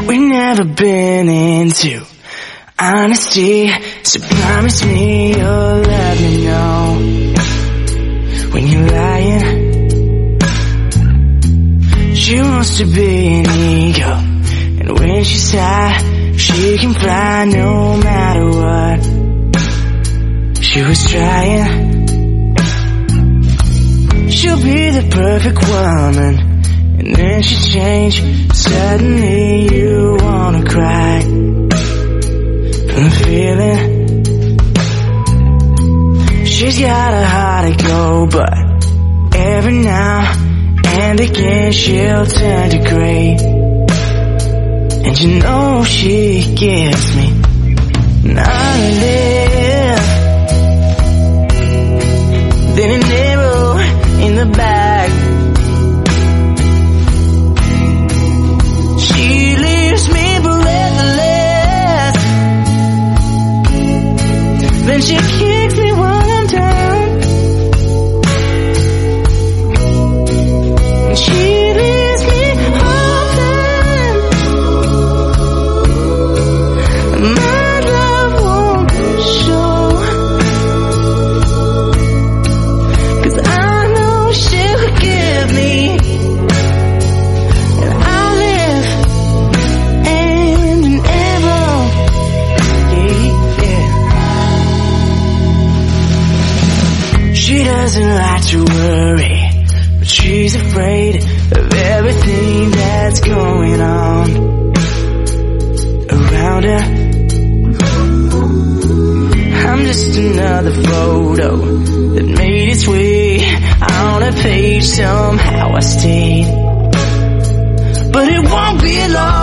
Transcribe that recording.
We've never been into honesty, so promise me you'll let me know when you're lying. She wants to be an eagle, and when she's high, she can fly no matter what. She was trying. She'll be the perfect woman, and then she changed. Suddenly you wanna cry from the feeling. She's got a heart to go, but every now and again she'll turn to gray. And you know she gives me none to live. Then an arrow in the back. She leaves me breathless. Then she kicks me while I'm down. And she leaves me open. My love won't show, 'cause I know she'll forgive me. And I'll live and ever. Yeah. She doesn't like to worry, but she's afraid of everything that's going on around her. I'm just another photo that made its way on a page. Somehow I stayed, but it won't be long.